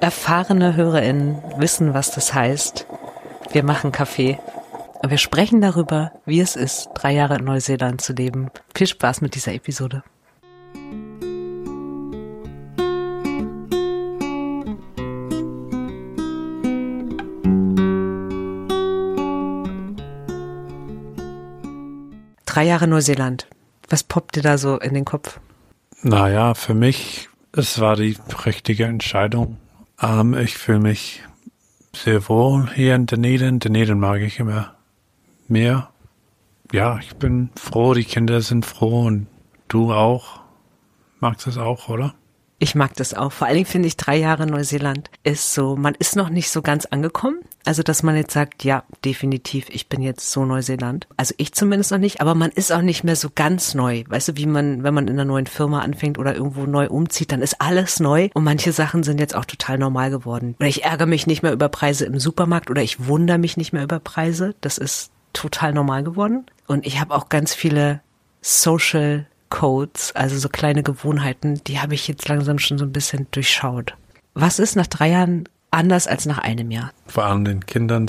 Erfahrene HörerInnen wissen, was das heißt. Wir machen Kaffee. Und wir sprechen darüber, wie es ist, 3 Jahre in Neuseeland zu leben. Viel Spaß mit dieser Episode. Drei Jahre Neuseeland. Was poppt dir da so in den Kopf? Naja, für mich, es war die richtige Entscheidung. Ich fühle mich sehr wohl hier in Dunedin. Dunedin mag ich immer mehr. Ja, ich bin froh, die Kinder sind froh und du auch. Magst es auch, oder? Ich mag das auch. Vor allen Dingen finde ich 3 Jahre Neuseeland ist so, man ist noch nicht so ganz angekommen. Also, dass man jetzt sagt, ja, definitiv, ich bin jetzt so Neuseeland. Also ich zumindest noch nicht, aber man ist auch nicht mehr so ganz neu. Weißt du, wie man, wenn man in einer neuen Firma anfängt oder irgendwo neu umzieht, dann ist alles neu und manche Sachen sind jetzt auch total normal geworden. Oder ich ärgere mich nicht mehr über Preise im Supermarkt oder ich wundere mich nicht mehr über Preise. Das ist total normal geworden. Und ich habe auch ganz viele Social Codes, also so kleine Gewohnheiten, die habe ich jetzt langsam schon so ein bisschen durchschaut. Was ist nach 3 Jahren anders als nach einem Jahr? Vor allem den Kindern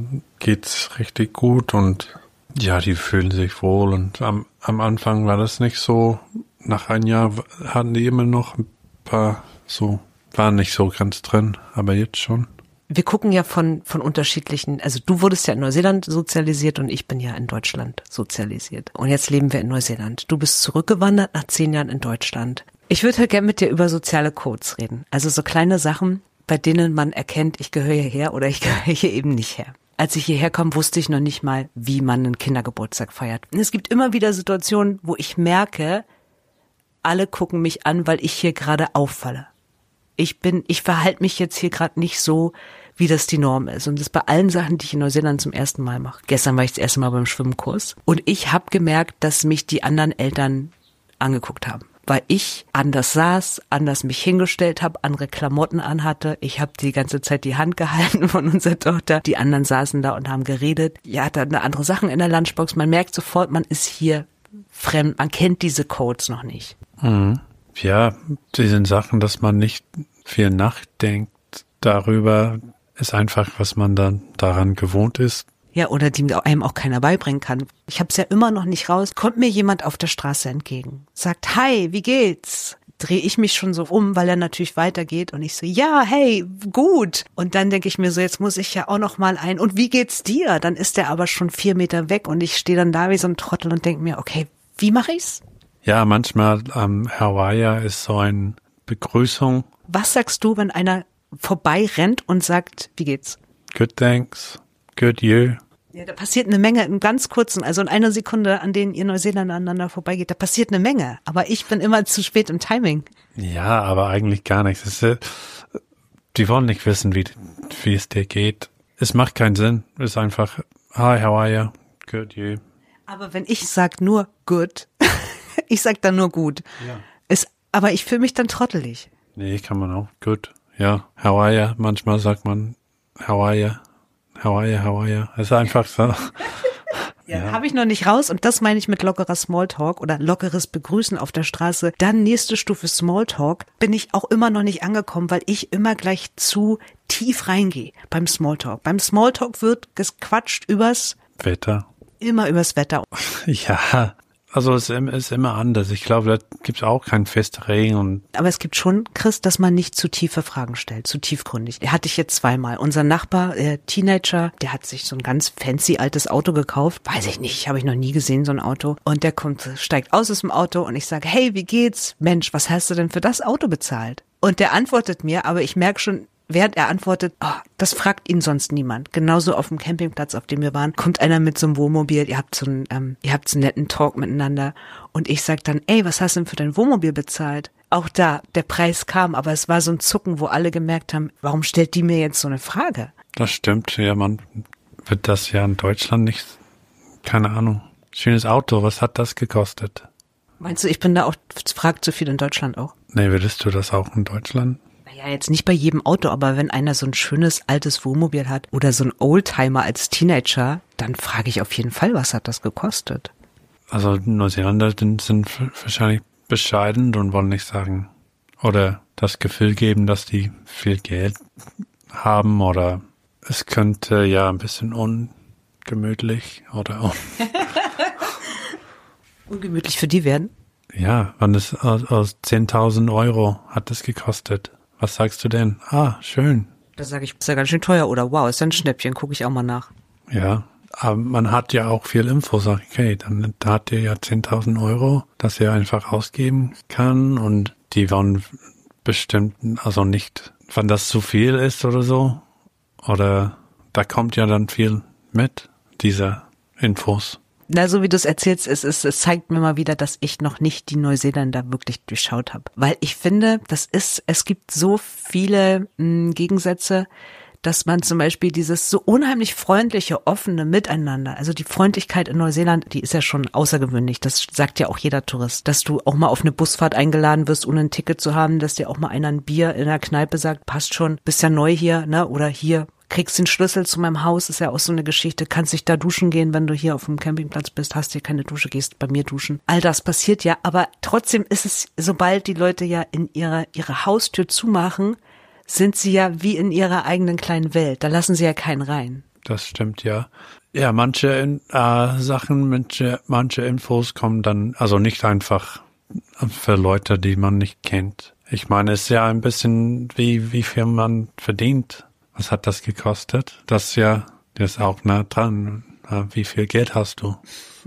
geht's richtig gut und ja, die fühlen sich wohl und am Anfang war das nicht so. Nach einem Jahr hatten die immer noch ein paar waren nicht so ganz drin, aber jetzt schon. Wir gucken ja von unterschiedlichen, also du wurdest ja in Neuseeland sozialisiert und ich bin ja in Deutschland sozialisiert. Und jetzt leben wir in Neuseeland. Du bist zurückgewandert nach 10 Jahren in Deutschland. Ich würde halt gerne mit dir über soziale Codes reden. Also so kleine Sachen, bei denen man erkennt, ich gehöre hierher oder ich gehöre hier eben nicht her. Als ich hierher kam, wusste ich noch nicht mal, wie man einen Kindergeburtstag feiert. Und es gibt immer wieder Situationen, wo ich merke, alle gucken mich an, weil ich hier gerade auffalle. Ich verhalte mich jetzt hier gerade nicht so, wie das die Norm ist. Und das bei allen Sachen, die ich in Neuseeland zum ersten Mal mache. Gestern war ich das erste Mal beim Schwimmkurs. Und ich habe gemerkt, dass mich die anderen Eltern angeguckt haben. Weil ich anders saß, anders mich hingestellt habe, andere Klamotten anhatte. Ich habe die ganze Zeit die Hand gehalten von unserer Tochter. Die anderen saßen da und haben geredet. Ja, da hatten andere Sachen in der Lunchbox. Man merkt sofort, man ist hier fremd. Man kennt diese Codes noch nicht. Mhm. Ja, die sind Sachen, dass man nicht viel nachdenkt darüber, ist einfach, was man dann daran gewohnt ist. Ja, oder die einem auch keiner beibringen kann. Ich habe es ja immer noch nicht raus. Kommt mir jemand auf der Straße entgegen, sagt, hi, wie geht's? Drehe ich mich schon so um, weil er natürlich weitergeht und ich so, ja, hey, gut. Und dann denke ich mir so, jetzt muss ich ja auch noch mal und wie geht's dir? Dann ist der aber schon 4 Meter weg und ich stehe dann da wie so ein Trottel und denke mir, okay, wie mache ich's? Ja, manchmal Hawaii ist so eine Begrüßung. Was sagst du, wenn einer vorbei rennt und sagt, wie geht's? Good, thanks. Good, you. Ja, da passiert eine Menge im ganz kurzen, also in einer Sekunde, an denen ihr Neuseeländer aneinander vorbeigeht, da passiert eine Menge. Aber ich bin immer zu spät im Timing. Ja, aber eigentlich gar nichts. Die wollen nicht wissen, wie es dir geht. Es macht keinen Sinn. Es ist einfach, hi, how are you? Good, you. Aber wenn ich sag nur good, ich sag dann nur gut. Ja. Aber ich fühle mich dann trottelig. Nee, kann man auch. Good. Ja, how are you? Manchmal sagt man, how are you? How are you? How are you? Es ist einfach so. Ja. Habe ich noch nicht raus und das meine ich mit lockerer Smalltalk oder lockeres Begrüßen auf der Straße. Dann nächste Stufe Smalltalk bin ich auch immer noch nicht angekommen, weil ich immer gleich zu tief reingehe beim Smalltalk. Beim Smalltalk wird gequatscht übers Wetter. Immer übers Wetter. Ja, also es ist immer anders. Ich glaube, da gibt es auch keinen festen Regen. Aber es gibt schon, Chris, dass man nicht zu tiefe Fragen stellt, zu tiefgründig. Hatte ich jetzt 2-mal. Unser Nachbar, Teenager, der hat sich so ein ganz fancy altes Auto gekauft. Weiß ich nicht, habe ich noch nie gesehen, so ein Auto. Und der steigt aus dem Auto und ich sage, hey, wie geht's? Mensch, was hast du denn für das Auto bezahlt? Und der antwortet mir, aber ich merke schon, während er antwortet, das fragt ihn sonst niemand. Genauso auf dem Campingplatz, auf dem wir waren, kommt einer mit so einem Wohnmobil, ihr habt so einen netten Talk miteinander und ich sag dann, ey, was hast du denn für dein Wohnmobil bezahlt? Auch da, der Preis kam, aber es war so ein Zucken, wo alle gemerkt haben, warum stellt die mir jetzt so eine Frage? Das stimmt, ja, man wird das ja in Deutschland nicht, keine Ahnung. Schönes Auto, was hat das gekostet? Meinst du, ich bin da auch, fragt zu viel in Deutschland auch? Nee, würdest du das auch in Deutschland? Naja, jetzt nicht bei jedem Auto, aber wenn einer so ein schönes altes Wohnmobil hat oder so ein Oldtimer als Teenager, dann frage ich auf jeden Fall, was hat das gekostet? Also Neuseeländer sind wahrscheinlich bescheiden und wollen nicht sagen. Oder das Gefühl geben, dass die viel Geld haben oder es könnte ja ein bisschen ungemütlich oder ungemütlich für die werden. Ja, wenn es aus 10.000 Euro hat es gekostet. Was sagst du denn? Ah, schön. Da sage ich, ist ja ganz schön teuer oder wow, ist ja ein Schnäppchen, gucke ich auch mal nach. Ja, aber man hat ja auch viel Info, sag ich, okay, dann hat ihr ja 10.000 Euro, dass ihr einfach ausgeben kann und die wollen bestimmt, also nicht, wenn das zu viel ist oder so, oder da kommt ja dann viel mit, diese Infos. Na, so wie du es erzählst, es zeigt mir mal wieder, dass ich noch nicht die Neuseeländer wirklich durchschaut habe. Weil ich finde, es gibt so viele Gegensätze, dass man zum Beispiel dieses so unheimlich freundliche, offene Miteinander, also die Freundlichkeit in Neuseeland, die ist ja schon außergewöhnlich. Das sagt ja auch jeder Tourist, dass du auch mal auf eine Busfahrt eingeladen wirst, ohne ein Ticket zu haben, dass dir auch mal einer ein Bier in der Kneipe sagt, passt schon, bist ja neu hier, ne? Oder hier, kriegst den Schlüssel zu meinem Haus, ist ja auch so eine Geschichte, kannst dich da duschen gehen, wenn du hier auf dem Campingplatz bist, hast hier keine Dusche, gehst bei mir duschen. All das passiert ja, aber trotzdem ist es, sobald die Leute ja in ihre Haustür zumachen, sind sie ja wie in ihrer eigenen kleinen Welt. Da lassen sie ja keinen rein. Das stimmt, ja. Ja, manche Sachen, manche Infos kommen dann, also nicht einfach für Leute, die man nicht kennt. Ich meine, es ist ja ein bisschen wie viel man verdient. Was hat das gekostet? Das ist auch nah dran. Wie viel Geld hast du?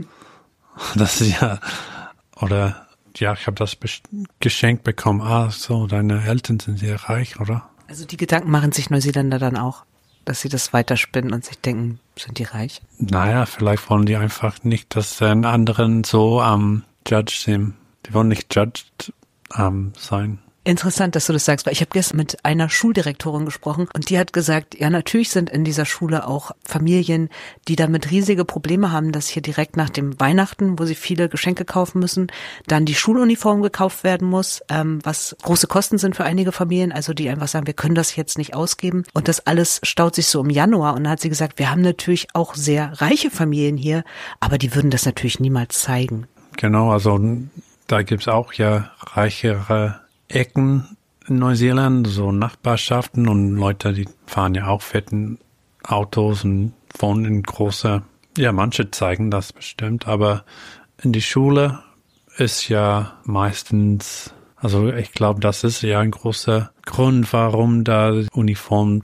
Das ist ja, oder, ja, ich habe das geschenkt bekommen. Ah, so, deine Eltern sind sehr reich, oder? Also die Gedanken machen sich Neuseeländer dann auch, dass sie das weiterspinnen und sich denken, sind die reich? Naja, vielleicht wollen die einfach nicht, dass den anderen so judged sind. Die wollen nicht judged sein. Interessant, dass du das sagst, weil ich habe gestern mit einer Schuldirektorin gesprochen und die hat gesagt, ja, natürlich sind in dieser Schule auch Familien, die damit riesige Probleme haben, dass hier direkt nach dem Weihnachten, wo sie viele Geschenke kaufen müssen, dann die Schuluniform gekauft werden muss, was große Kosten sind für einige Familien, also die einfach sagen, wir können das jetzt nicht ausgeben und das alles staut sich so im Januar und dann hat sie gesagt, wir haben natürlich auch sehr reiche Familien hier, aber die würden das natürlich niemals zeigen. Genau, also da gibt's auch ja reichere Ecken in Neuseeland, so Nachbarschaften und Leute, die fahren ja auch fetten Autos und wohnen in große, ja, manche zeigen das bestimmt, aber in die Schule ist ja meistens, also ich glaube, das ist ja ein großer Grund, warum da Uniform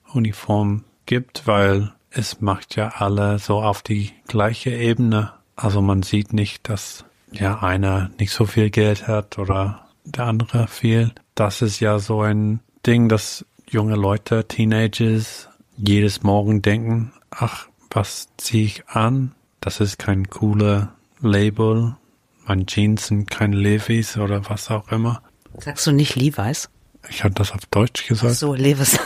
gibt, weil es macht ja alle so auf die gleiche Ebene. Also man sieht nicht, dass ja einer nicht so viel Geld hat oder der andere viel. Das ist ja so ein Ding, dass junge Leute, Teenagers, jedes Morgen denken, ach, was ziehe ich an? Das ist kein cooler Label. Meine Jeans sind kein Levi's oder was auch immer. Sagst du nicht Levi's? Ich hatte das auf Deutsch gesagt. Ach so, Levi's.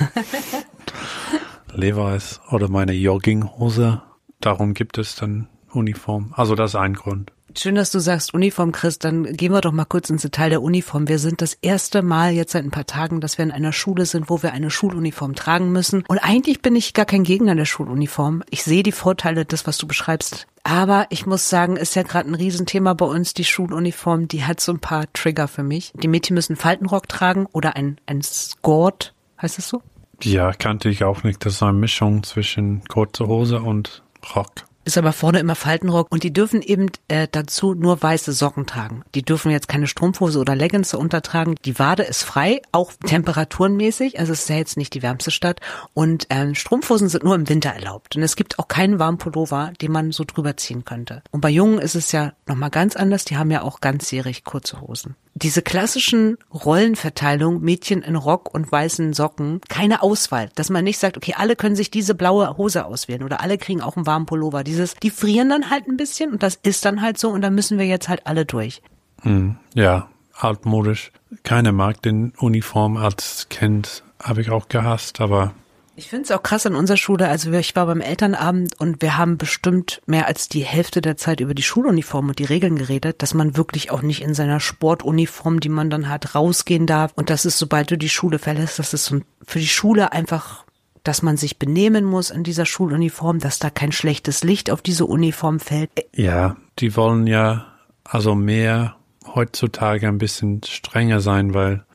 Levi's oder meine Jogginghose. Darum gibt es dann Uniform. Also das ist ein Grund. Schön, dass du sagst Uniform, Chris. Dann gehen wir doch mal kurz ins Detail der Uniform. Wir sind das erste Mal jetzt seit ein paar Tagen, dass wir in einer Schule sind, wo wir eine Schuluniform tragen müssen. Und eigentlich bin ich gar kein Gegner der Schuluniform. Ich sehe die Vorteile, das, was du beschreibst. Aber ich muss sagen, ist ja gerade ein Riesenthema bei uns, die Schuluniform. Die hat so ein paar Trigger für mich. Die Mädchen müssen Faltenrock tragen oder ein Skirt. Heißt das so? Ja, kannte ich auch nicht. Das ist eine Mischung zwischen kurze Hose und Rock. Ist aber vorne immer Faltenrock und die dürfen eben dazu nur weiße Socken tragen. Die dürfen jetzt keine Strumpfhose oder Leggings untertragen. Die Wade ist frei, auch temperaturenmäßig, also es ist ja jetzt nicht die wärmste Stadt. Und Strumpfhosen sind nur im Winter erlaubt. Und es gibt auch keinen warmen Pullover, den man so drüber ziehen könnte. Und bei Jungen ist es ja nochmal ganz anders, die haben ja auch ganzjährig kurze Hosen. Diese klassischen Rollenverteilung, Mädchen in Rock und weißen Socken, keine Auswahl, dass man nicht sagt, okay, alle können sich diese blaue Hose auswählen oder alle kriegen auch einen warmen Pullover. Die frieren dann halt ein bisschen und das ist dann halt so und da müssen wir jetzt halt alle durch. Ja, altmodisch. Keiner mag den Uniform als Kind, habe ich auch gehasst, aber ich finde es auch krass an unserer Schule, also ich war beim Elternabend und wir haben bestimmt mehr als die Hälfte der Zeit über die Schuluniform und die Regeln geredet, dass man wirklich auch nicht in seiner Sportuniform, die man dann hat, rausgehen darf und das ist, sobald du die Schule verlässt, das ist so für die Schule einfach, dass man sich benehmen muss in dieser Schuluniform, dass da kein schlechtes Licht auf diese Uniform fällt. Ja, die wollen ja also mehr heutzutage ein bisschen strenger sein, weil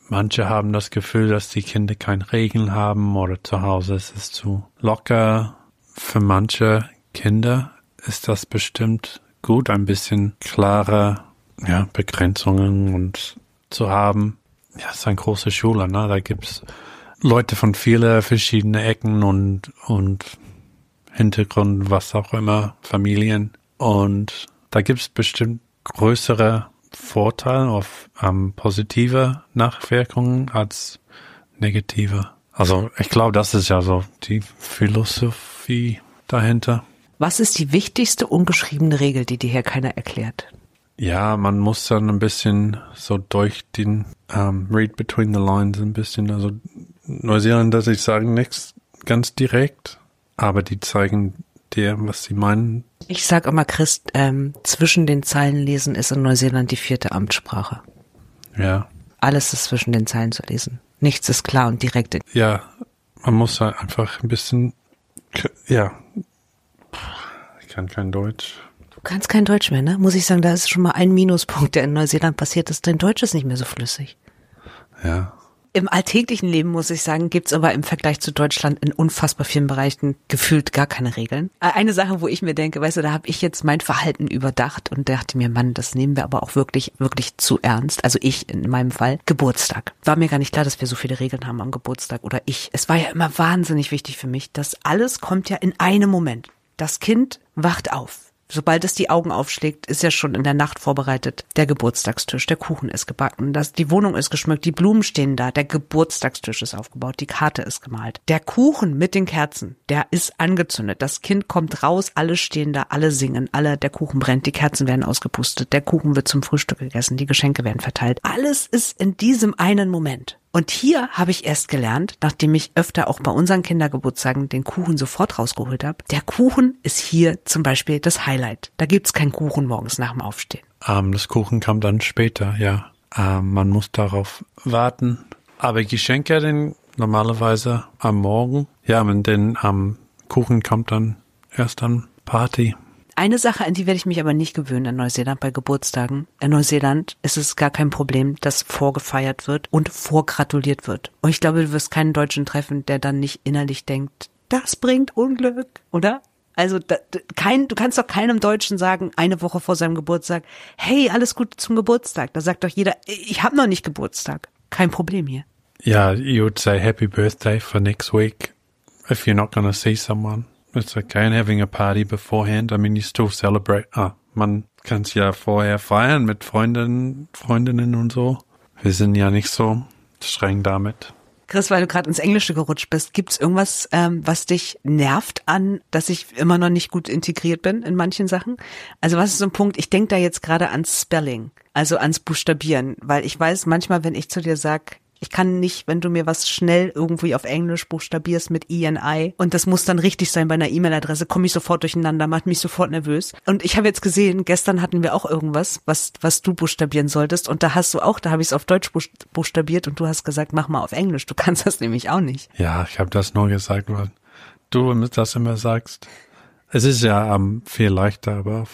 manche haben das Gefühl, dass die Kinder keine Regeln haben oder zu Hause ist es zu locker. Für manche Kinder ist das bestimmt gut, ein bisschen klare Begrenzungen und zu haben. Ja, es ist eine große Schule, ne? Da gibt's Leute von vielen verschiedenen Ecken und Hintergrund, was auch immer, Familien. Und da gibt's bestimmt größere Vorteile auf positive Nachwirkungen als negative. Also ich glaube, das ist ja so die Philosophie dahinter. Was ist die wichtigste ungeschriebene Regel, die dir hier keiner erklärt? Ja, man muss dann ein bisschen so durch den Read between the lines ein bisschen, also Neuseeländer, die sagen nichts ganz direkt, aber die zeigen dir, was sie meinen. Ich sag immer, Christ, zwischen den Zeilen lesen ist in Neuseeland die 4. Amtssprache. Ja. Alles ist zwischen den Zeilen zu lesen. Nichts ist klar und direkt. Ja, man muss halt einfach ein bisschen, ja, ich kann kein Deutsch. Du kannst kein Deutsch mehr, ne? Muss ich sagen, da ist schon mal ein Minuspunkt, der in Neuseeland passiert ist. Dein Deutsch ist nicht mehr so flüssig. Ja. Im alltäglichen Leben, muss ich sagen, gibt's aber im Vergleich zu Deutschland in unfassbar vielen Bereichen gefühlt gar keine Regeln. Eine Sache, wo ich mir denke, weißt du, da habe ich jetzt mein Verhalten überdacht und dachte mir, Mann, das nehmen wir aber auch wirklich, wirklich zu ernst. Also ich in meinem Fall, Geburtstag. War mir gar nicht klar, dass wir so viele Regeln haben am Geburtstag oder ich. Es war ja immer wahnsinnig wichtig für mich, dass alles kommt ja in einem Moment. Das Kind wacht auf. Sobald es die Augen aufschlägt, ist ja schon in der Nacht vorbereitet. Der Geburtstagstisch, der Kuchen ist gebacken, die Wohnung ist geschmückt, die Blumen stehen da, der Geburtstagstisch ist aufgebaut, die Karte ist gemalt. Der Kuchen mit den Kerzen, der ist angezündet. Das Kind kommt raus, alle stehen da, alle singen, der Kuchen brennt, die Kerzen werden ausgepustet, der Kuchen wird zum Frühstück gegessen, die Geschenke werden verteilt. Alles ist in diesem einen Moment. Und hier habe ich erst gelernt, nachdem ich öfter auch bei unseren Kindergeburtstagen den Kuchen sofort rausgeholt habe, der Kuchen ist hier zum Beispiel das Highlight. Da gibt's keinen Kuchen morgens nach dem Aufstehen. Das Kuchen kam dann später, ja. Man muss darauf warten. Aber Geschenke denn normalerweise am Morgen. Ja, und den Kuchen kommt dann erst an Party. Eine Sache, an die werde ich mich aber nicht gewöhnen in Neuseeland bei Geburtstagen. In Neuseeland ist es gar kein Problem, dass vorgefeiert wird und vorgratuliert wird. Und ich glaube, du wirst keinen Deutschen treffen, der dann nicht innerlich denkt, das bringt Unglück, oder? Also du kannst doch keinem Deutschen sagen, eine Woche vor seinem Geburtstag, hey, alles Gute zum Geburtstag. Da sagt doch jeder, ich habe noch nicht Geburtstag. Kein Problem hier. Yeah, you would say happy birthday for next week if you're not going to see someone. It's okay, and having a party beforehand. I mean, you still celebrate. Man kann es ja vorher feiern mit Freundinnen und so. Wir sind ja nicht so streng damit. Chris, weil du gerade ins Englische gerutscht bist, gibt's irgendwas, was dich nervt an, dass ich immer noch nicht gut integriert bin in manchen Sachen? Also was ist so ein Punkt, ich denke da jetzt gerade ans Spelling, also ans Buchstabieren, weil ich weiß manchmal, wenn ich zu dir sag, ich kann nicht, wenn du mir was schnell irgendwie auf Englisch buchstabierst mit ENI und das muss dann richtig sein bei einer E-Mail-Adresse, komme ich sofort durcheinander, macht mich sofort nervös. Und ich habe jetzt gesehen, gestern hatten wir auch irgendwas, was du buchstabieren solltest und da habe ich es auf Deutsch buchstabiert und du hast gesagt, mach mal auf Englisch, du kannst das nämlich auch nicht. Ja, ich habe das nur gesagt, weil du das immer sagst. Es ist ja viel leichter, aber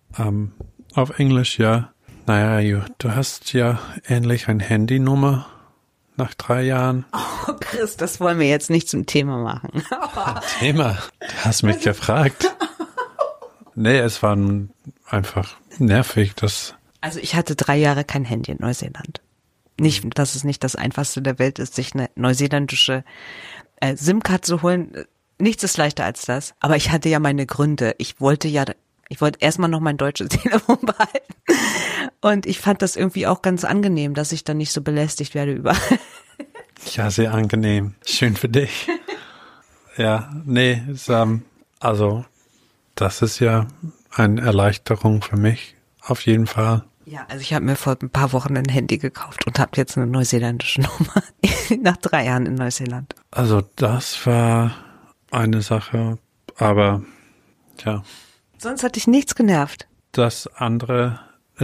auf Englisch, ja. Naja, du hast ja ähnlich eine Handynummer. Nach 3 Jahren. Oh, Chris, das wollen wir jetzt nicht zum Thema machen. Thema? Du hast mich gefragt. Nee, es war einfach nervig. Also ich hatte 3 Jahre kein Handy in Neuseeland. Nicht, dass es nicht das Einfachste der Welt ist, sich eine neuseeländische SIM-Card zu holen. Nichts ist leichter als das. Aber ich hatte ja meine Gründe. Ich wollte erstmal noch mein deutsches Telefon behalten. Und ich fand das irgendwie auch ganz angenehm, dass ich dann nicht so belästigt werde überall. Ja, sehr angenehm. Schön für dich. Ja, nee, also das ist ja eine Erleichterung für mich, auf jeden Fall. Ja, also ich habe mir vor ein paar Wochen ein Handy gekauft und habe jetzt eine neuseeländische Nummer nach 3 Jahren in Neuseeland. Also das war eine Sache, aber ja. Sonst hat dich nichts genervt. Das andere,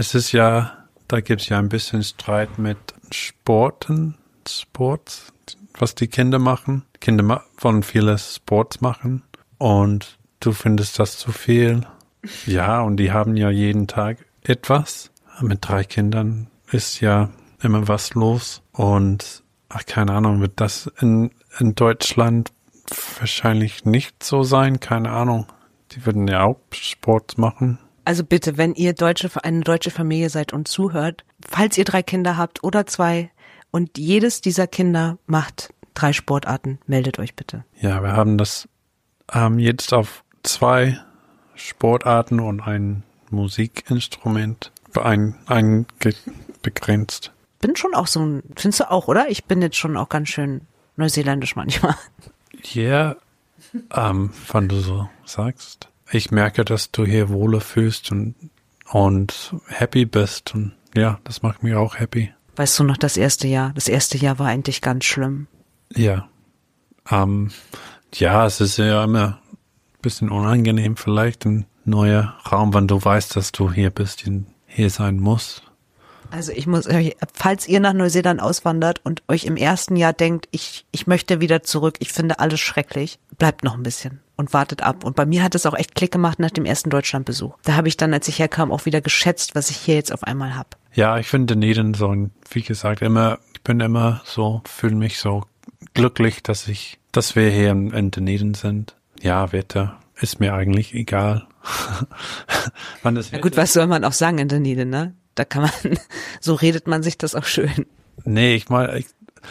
da gibt's ja ein bisschen Streit mit Sports, was die Kinder machen. Kinder wollen viele Sports machen und du findest das zu viel. Ja, und die haben ja jeden Tag etwas. Mit 3 Kindern ist ja immer was los. Und keine Ahnung, wird das in Deutschland wahrscheinlich nicht so sein? Keine Ahnung. Die würden ja auch Sport machen. Also bitte, wenn ihr eine deutsche Familie seid und zuhört, falls ihr 3 Kinder habt oder 2 und jedes dieser Kinder macht 3 Sportarten, meldet euch bitte. Ja, wir haben das jetzt auf 2 Sportarten und ein Musikinstrument begrenzt. Bin schon auch findest du auch, oder? Ich bin jetzt schon auch ganz schön neuseeländisch manchmal. Ja, wenn du so sagst. Ich merke, dass du hier wohler fühlst und happy bist. Und ja, das macht mich auch happy. Weißt du noch, das erste Jahr? Das erste Jahr war eigentlich ganz schlimm. Ja. Ja, es ist ja immer ein bisschen unangenehm vielleicht, ein neuer Raum, wenn du weißt, dass du hier bist, hier sein musst. Also ich muss euch, falls ihr nach Neuseeland auswandert und euch im ersten Jahr denkt, ich möchte wieder zurück, ich finde alles schrecklich, bleibt noch ein bisschen und wartet ab. Und bei mir hat es auch echt Klick gemacht nach dem ersten Deutschlandbesuch. Da habe ich dann, als ich herkam, auch wieder geschätzt, was ich hier jetzt auf einmal habe. Ja, ich finde Dunedin so, wie gesagt, ich bin immer so, fühle mich so glücklich, dass wir hier in Dunedin sind. Ja, Wetter ist mir eigentlich egal. Na gut, was soll man auch sagen in Dunedin, ne? Da kann man, so redet man sich das auch schön. Nee, ich mag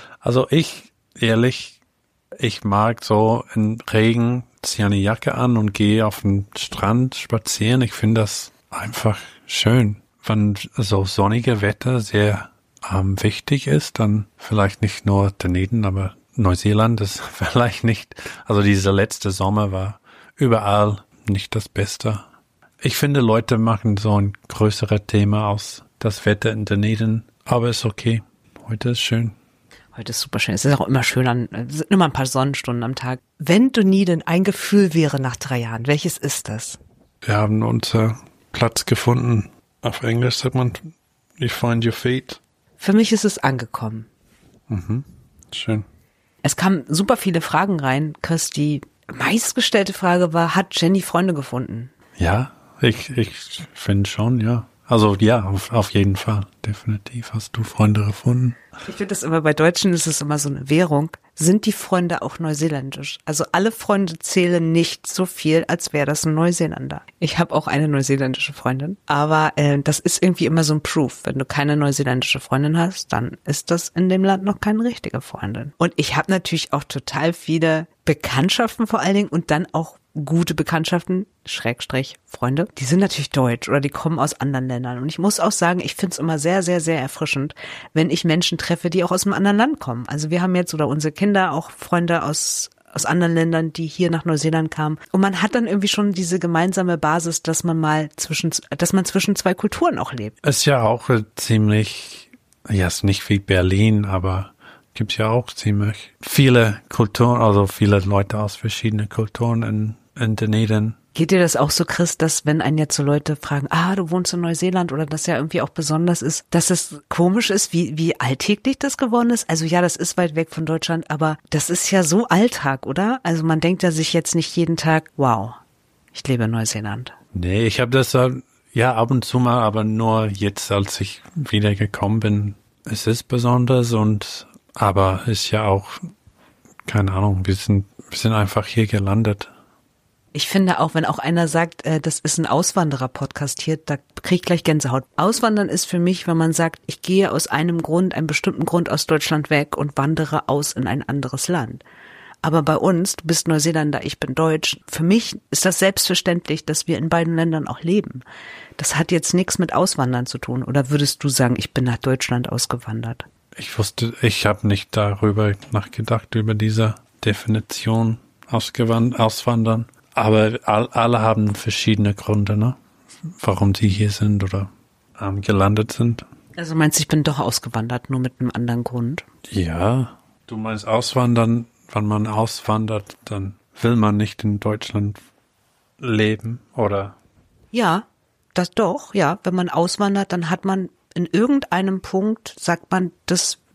so im Regen, ziehe eine Jacke an und gehe auf den Strand spazieren. Ich finde das einfach schön. Wenn so sonnige Wetter sehr wichtig ist, dann vielleicht nicht nur Dunedin, aber Neuseeland ist vielleicht nicht, also dieser letzte Sommer war überall nicht das Beste. Ich finde, Leute machen so ein größeres Thema aus das Wetter in Dunedin, aber ist okay. Heute ist schön. Heute ist super schön. Es ist auch immer schön, es sind immer ein paar Sonnenstunden am Tag. Wenn Dunedin ein Gefühl wäre nach 3 Jahren, welches ist das? Wir haben unseren Platz gefunden. Auf Englisch sagt man, you find your feet. Für mich ist es angekommen. Mhm. Schön. Es kamen super viele Fragen rein. Chris, die meistgestellte Frage war, hat Jenny Freunde gefunden? Ja, ich finde schon, ja. Also ja, auf jeden Fall, definitiv. Hast du Freunde gefunden? Ich finde das immer, bei Deutschen ist es immer so eine Währung. Sind die Freunde auch neuseeländisch? Also alle Freunde zählen nicht so viel, als wäre das ein Neuseeländer. Ich habe auch eine neuseeländische Freundin, aber das ist irgendwie immer so ein Proof. Wenn du keine neuseeländische Freundin hast, dann ist das in dem Land noch keine richtige Freundin. Und ich habe natürlich auch total viele Bekanntschaften vor allen Dingen und dann auch gute Bekanntschaften, Freunde, die sind natürlich deutsch oder die kommen aus anderen Ländern. Und ich muss auch sagen, ich finde es immer sehr, sehr, sehr erfrischend, wenn ich Menschen treffe, die auch aus einem anderen Land kommen. Also wir haben jetzt oder unsere Kinder auch Freunde aus anderen Ländern, die hier nach Neuseeland kamen. Und man hat dann irgendwie schon diese gemeinsame Basis, dass man zwischen 2 Kulturen auch lebt. Ist ja auch ziemlich, ja, ist nicht wie Berlin, aber gibt ja auch ziemlich viele Kulturen, also viele Leute aus verschiedenen Kulturen in Dunedin. Geht dir das auch so, Chris, dass wenn einen jetzt so Leute fragen, du wohnst in Neuseeland oder das ja irgendwie auch besonders ist, dass es komisch ist, wie alltäglich das geworden ist? Also ja, das ist weit weg von Deutschland, aber das ist ja so Alltag, oder? Also man denkt ja sich jetzt nicht jeden Tag, wow, ich lebe in Neuseeland. Nee, ich habe das ja ab und zu mal, aber nur jetzt, als ich wieder gekommen bin. Es ist besonders aber ist ja auch, keine Ahnung, wir sind einfach hier gelandet. Ich finde auch, wenn auch einer sagt, das ist ein Auswanderer-Podcast hier, da kriege ich gleich Gänsehaut. Auswandern ist für mich, wenn man sagt, ich gehe aus einem bestimmten Grund aus Deutschland weg und wandere aus in ein anderes Land. Aber bei uns, du bist Neuseeländer, ich bin Deutsch, für mich ist das selbstverständlich, dass wir in beiden Ländern auch leben. Das hat jetzt nichts mit Auswandern zu tun. Oder würdest du sagen, ich bin nach Deutschland ausgewandert? Ich habe nicht darüber nachgedacht, über diese Definition Auswandern. Aber alle haben verschiedene Gründe, ne? Warum sie hier sind oder gelandet sind. Also meinst du, ich bin doch ausgewandert, nur mit einem anderen Grund? Ja. Du meinst auswandern, wenn man auswandert, dann will man nicht in Deutschland leben, oder? Ja, das doch, ja. Wenn man auswandert, dann hat man in irgendeinem Punkt, sagt man, das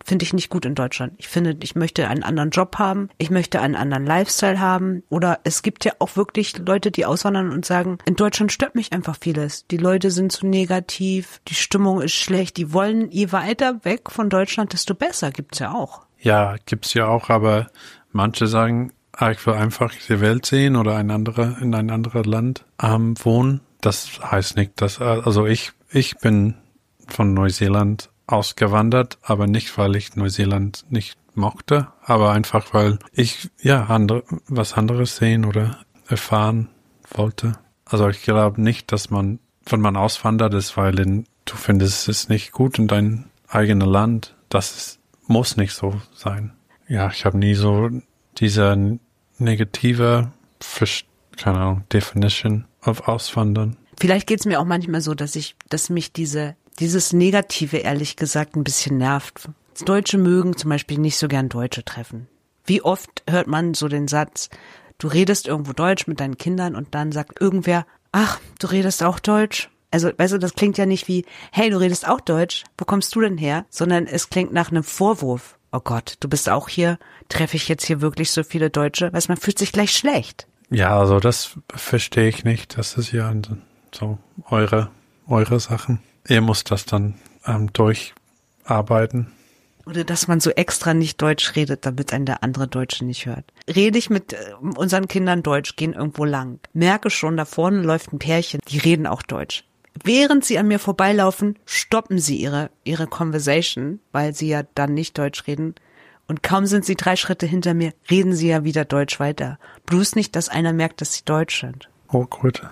finde ich nicht gut in Deutschland. Ich finde, ich möchte einen anderen Job haben, ich möchte einen anderen Lifestyle haben. Oder es gibt ja auch wirklich Leute, die auswandern und sagen, in Deutschland stört mich einfach vieles. Die Leute sind zu negativ, die Stimmung ist schlecht, die wollen, je weiter weg von Deutschland, desto besser. Gibt's ja auch. Ja, gibt's ja auch, aber manche sagen, ich will einfach die Welt sehen oder in ein anderes Land wohnen. Das heißt nicht, dass, also ich bin von Neuseeland ausgewandert, aber nicht, weil ich Neuseeland nicht mochte, aber einfach, weil ich, was anderes sehen oder erfahren wollte. Also ich glaube nicht, dass wenn man auswandert ist, weil du findest es nicht gut in dein eigenes Land. Muss nicht so sein. Ja, ich habe nie so diese negative, keine Ahnung, Definition auf Auswandern. Vielleicht geht's mir auch manchmal so, dass mich dieses Negative ehrlich gesagt ein bisschen nervt. Deutsche mögen zum Beispiel nicht so gern Deutsche treffen. Wie oft hört man so den Satz, du redest irgendwo Deutsch mit deinen Kindern und dann sagt irgendwer, ach, du redest auch Deutsch? Also, weißt du, das klingt ja nicht wie, hey, du redest auch Deutsch, wo kommst du denn her? Sondern es klingt nach einem Vorwurf. Oh Gott, du bist auch hier, treffe ich jetzt hier wirklich so viele Deutsche? Weißt du, man fühlt sich gleich schlecht. Ja, also das verstehe ich nicht. Das ist ja so eure Sachen. Ihr müsst das dann durcharbeiten. Oder dass man so extra nicht Deutsch redet, damit einen der andere Deutsche nicht hört. Rede ich mit unseren Kindern Deutsch, gehen irgendwo lang. Merke schon, da vorne läuft ein Pärchen, die reden auch Deutsch. Während sie an mir vorbeilaufen, stoppen sie ihre Conversation, weil sie ja dann nicht Deutsch reden. Und kaum sind sie 3 Schritte hinter mir, reden sie ja wieder Deutsch weiter. Bloß nicht, dass einer merkt, dass sie Deutsch sind. Oh, gut.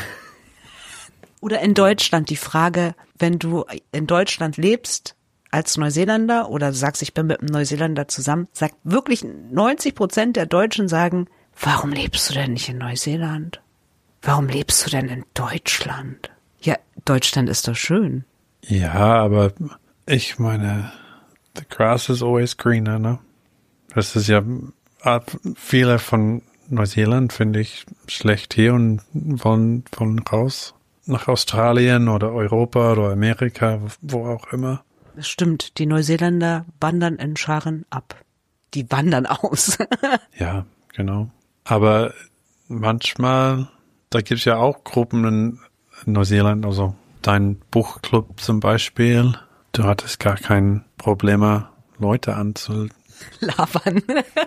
Oder in Deutschland die Frage, wenn du in Deutschland lebst, als Neuseeländer oder sagst, ich bin mit einem Neuseeländer zusammen, sagt wirklich 90% der Deutschen sagen, warum lebst du denn nicht in Neuseeland? Warum lebst du denn in Deutschland? Ja, Deutschland ist doch schön. Ja, aber ich meine, the grass is always greener, ne? Das ist ja, viele von Neuseeland finde ich schlecht hier und wollen raus nach Australien oder Europa oder Amerika, wo auch immer. Das stimmt, die Neuseeländer wandern in Scharen ab. Die wandern aus. Ja, genau. Aber manchmal, da gibt's ja auch Gruppen in Neuseeland, also dein Buchclub zum Beispiel, du hattest gar kein Problem, Leute labern.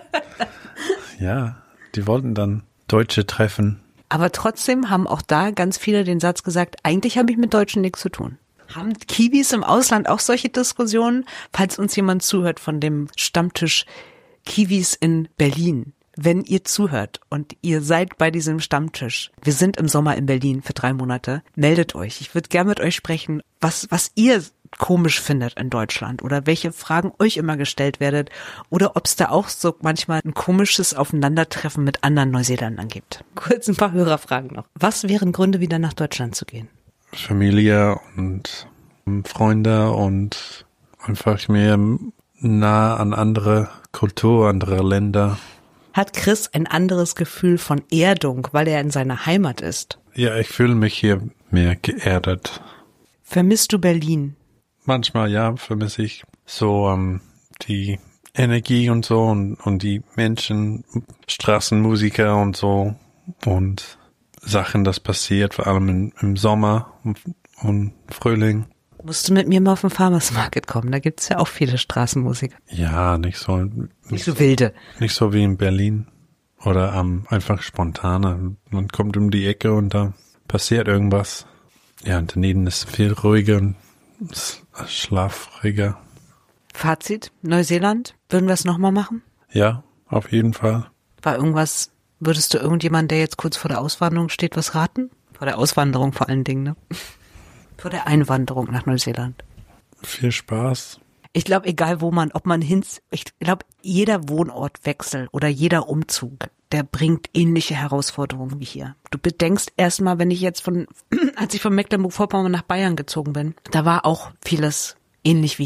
Ja, die wollten dann Deutsche treffen. Aber trotzdem haben auch da ganz viele den Satz gesagt, eigentlich habe ich mit Deutschen nichts zu tun. Haben Kiwis im Ausland auch solche Diskussionen? Falls uns jemand zuhört von dem Stammtisch Kiwis in Berlin, wenn ihr zuhört und ihr seid bei diesem Stammtisch, wir sind im Sommer in Berlin für 3 Monate, meldet euch. Ich würde gerne mit euch sprechen, was ihr komisch findet in Deutschland oder welche Fragen euch immer gestellt werdet oder ob es da auch so manchmal ein komisches Aufeinandertreffen mit anderen Neuseeländern gibt. Kurz ein paar Hörerfragen noch. Was wären Gründe, wieder nach Deutschland zu gehen? Familie und Freunde und einfach mehr nah an andere Kultur, andere Länder. Hat Chris ein anderes Gefühl von Erdung, weil er in seiner Heimat ist? Ja, ich fühle mich hier mehr geerdet. Vermisst du Berlin? Manchmal ja, vermisse ich so die Energie und so und die Menschen, Straßenmusiker und so und Sachen, das passiert, vor allem im Sommer und Frühling. Musst du mit mir mal auf den Farmers Market kommen, da gibt's ja auch viele Straßenmusiker. Ja, nicht so wilde. Nicht so wie in Berlin oder einfach spontaner. Man kommt um die Ecke und da passiert irgendwas. Ja, und daneben ist es viel ruhiger und schlafriger. Fazit, Neuseeland, würden wir es nochmal machen? Ja, auf jeden Fall. Würdest du irgendjemand, der jetzt kurz vor der Auswanderung steht, was raten? Vor der Auswanderung vor allen Dingen, ne? Vor der Einwanderung nach Neuseeland. Viel Spaß. Ich glaube, egal wo ich glaube, jeder Wohnortwechsel oder jeder Umzug, der bringt ähnliche Herausforderungen wie hier. Du bedenkst erstmal, als ich von Mecklenburg-Vorpommern nach Bayern gezogen bin, da war auch vieles ähnlich wie hier.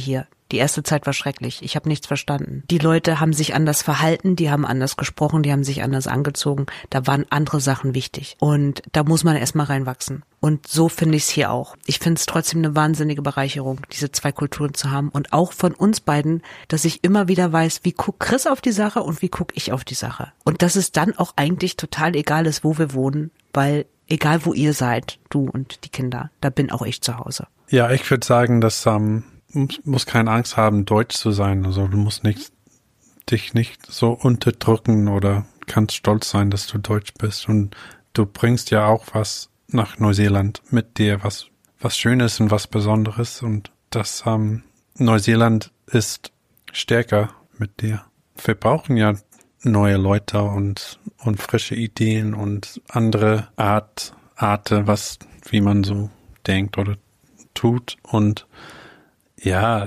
Die erste Zeit war schrecklich. Ich habe nichts verstanden. Die Leute haben sich anders verhalten, die haben anders gesprochen, die haben sich anders angezogen. Da waren andere Sachen wichtig. Und da muss man erstmal reinwachsen. Und so finde ich es hier auch. Ich finde es trotzdem eine wahnsinnige Bereicherung, diese zwei Kulturen zu haben. Und auch von uns beiden, dass ich immer wieder weiß, wie guckt Chris auf die Sache und wie gucke ich auf die Sache. Und dass es dann auch eigentlich total egal ist, wo wir wohnen, weil egal wo ihr seid, du und die Kinder, da bin auch ich zu Hause. Ja, ich würde sagen, dass muss keine Angst haben, deutsch zu sein. Also du musst dich nicht so unterdrücken oder kannst stolz sein, dass du deutsch bist. Und du bringst ja auch was nach Neuseeland mit dir, was Schönes und was Besonderes. Und das Neuseeland ist stärker mit dir. Wir brauchen ja neue Leute und frische Ideen und andere Arten, wie man so denkt oder tut. Und ja,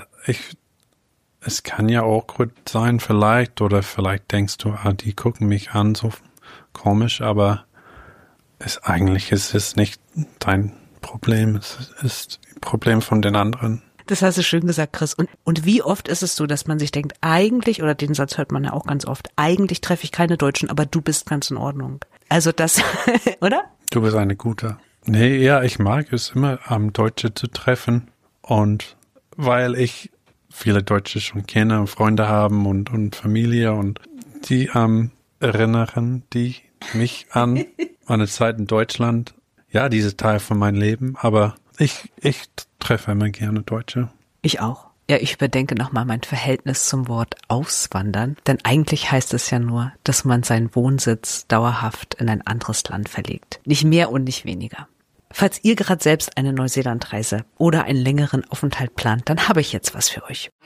es kann ja awkward sein vielleicht, oder vielleicht denkst du, die gucken mich an so komisch, aber eigentlich ist es nicht dein Problem, es ist ein Problem von den anderen. Das hast du schön gesagt, Chris. Und wie oft ist es so, dass man sich denkt, eigentlich, oder den Satz hört man ja auch ganz oft, eigentlich treffe ich keine Deutschen, aber du bist ganz in Ordnung. Also das, oder? Du bist eine gute. Nee, ja, ich mag es immer, Deutsche zu treffen, und weil ich viele Deutsche schon kenne und Freunde haben und Familie, und die erinnern die mich an eine Zeit in Deutschland. Ja, diese Teil von meinem Leben, aber ich treffe immer gerne Deutsche. Ich auch. Ja, ich überdenke nochmal mein Verhältnis zum Wort auswandern, denn eigentlich heißt es ja nur, dass man seinen Wohnsitz dauerhaft in ein anderes Land verlegt. Nicht mehr und nicht weniger. Falls ihr gerade selbst eine Neuseelandreise oder einen längeren Aufenthalt plant, dann habe ich jetzt was für euch.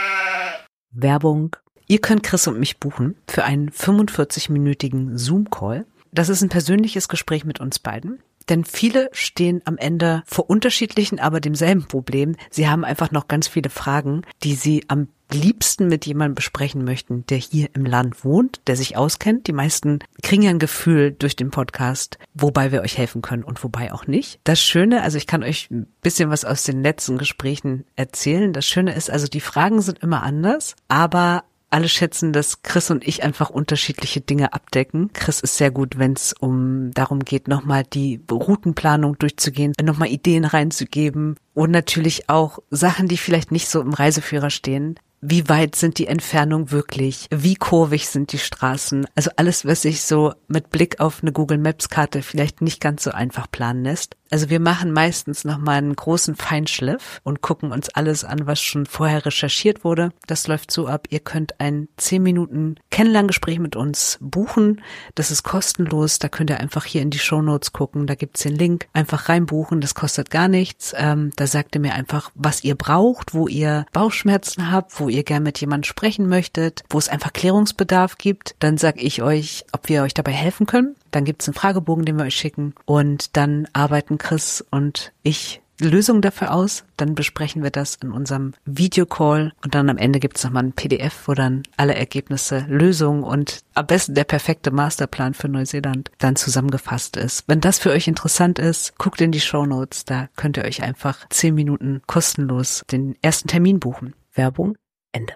Werbung. Ihr könnt Chris und mich buchen für einen 45-minütigen Zoom-Call. Das ist ein persönliches Gespräch mit uns beiden. Denn viele stehen am Ende vor unterschiedlichen, aber demselben Problem. Sie haben einfach noch ganz viele Fragen, die sie am liebsten mit jemandem besprechen möchten, der hier im Land wohnt, der sich auskennt. Die meisten kriegen ja ein Gefühl durch den Podcast, wobei wir euch helfen können und wobei auch nicht. Das Schöne, also ich kann euch ein bisschen was aus den letzten Gesprächen erzählen. Das Schöne ist, also die Fragen sind immer anders, aber alle schätzen, dass Chris und ich einfach unterschiedliche Dinge abdecken. Chris ist sehr gut, wenn es darum geht, nochmal die Routenplanung durchzugehen, nochmal Ideen reinzugeben und natürlich auch Sachen, die vielleicht nicht so im Reiseführer stehen. Wie weit sind die Entfernungen wirklich? Wie kurvig sind die Straßen? Also alles, was sich so mit Blick auf eine Google Maps Karte vielleicht nicht ganz so einfach planen lässt. Also wir machen meistens nochmal einen großen Feinschliff und gucken uns alles an, was schon vorher recherchiert wurde. Das läuft so ab, ihr könnt ein 10 Minuten Kennenlerngespräch mit uns buchen. Das ist kostenlos, da könnt ihr einfach hier in die Shownotes gucken, da gibt's den Link. Einfach reinbuchen, das kostet gar nichts. Da sagt ihr mir einfach, was ihr braucht, wo ihr Bauchschmerzen habt, wo ihr gerne mit jemandem sprechen möchtet, wo es einfach Klärungsbedarf gibt. Dann sag ich euch, ob wir euch dabei helfen können. Dann gibt's einen Fragebogen, den wir euch schicken, und dann arbeiten Chris und ich Lösungen dafür aus. Dann besprechen wir das in unserem Videocall, und dann am Ende gibt's nochmal ein PDF, wo dann alle Ergebnisse, Lösungen und am besten der perfekte Masterplan für Neuseeland dann zusammengefasst ist. Wenn das für euch interessant ist, guckt in die Shownotes, da könnt ihr euch einfach 10 Minuten kostenlos den ersten Termin buchen. Werbung, Ende.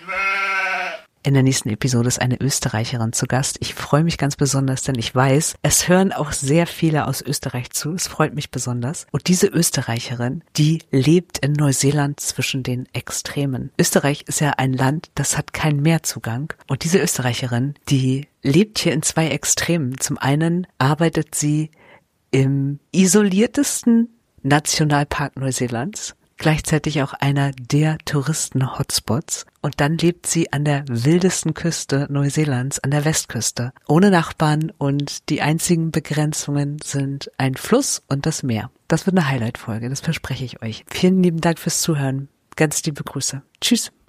In der nächsten Episode ist eine Österreicherin zu Gast. Ich freue mich ganz besonders, denn ich weiß, es hören auch sehr viele aus Österreich zu. Es freut mich besonders. Und diese Österreicherin, die lebt in Neuseeland zwischen den Extremen. Österreich ist ja ein Land, das hat keinen Meerzugang. Und diese Österreicherin, die lebt hier in 2 Extremen. Zum einen arbeitet sie im isoliertesten Nationalpark Neuseelands, gleichzeitig auch einer der Touristen-Hotspots. Und dann lebt sie an der wildesten Küste Neuseelands, an der Westküste, ohne Nachbarn, und die einzigen Begrenzungen sind ein Fluss und das Meer. Das wird eine Highlight-Folge, das verspreche ich euch. Vielen lieben Dank fürs Zuhören. Ganz liebe Grüße. Tschüss.